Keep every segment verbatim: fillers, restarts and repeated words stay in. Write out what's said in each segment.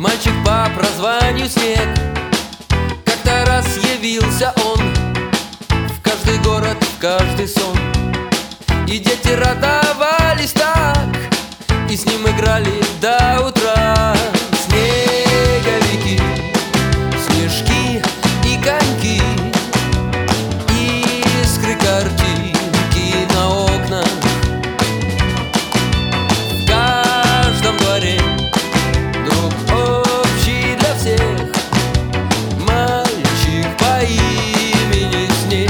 Мальчик по прозванию Снег. Как-то раз явился он в каждый город, в каждый сон. И дети радовались так, и с ним играли до утра. Снеговики, снежки и коньки, искры, картинки на окнах. В каждом дворе друг общий для всех, мальчик по имени Снег.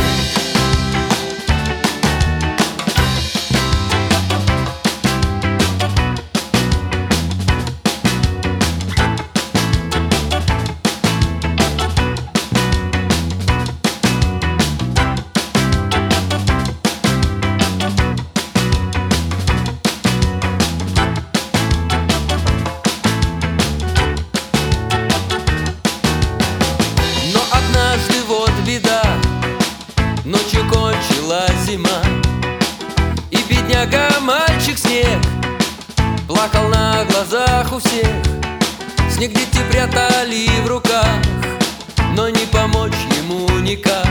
Однажды вот беда, ночью кончилась зима, и бедняга мальчик Снег плакал на глазах у всех. Снег дети прятали в руках, но не помочь ему никак.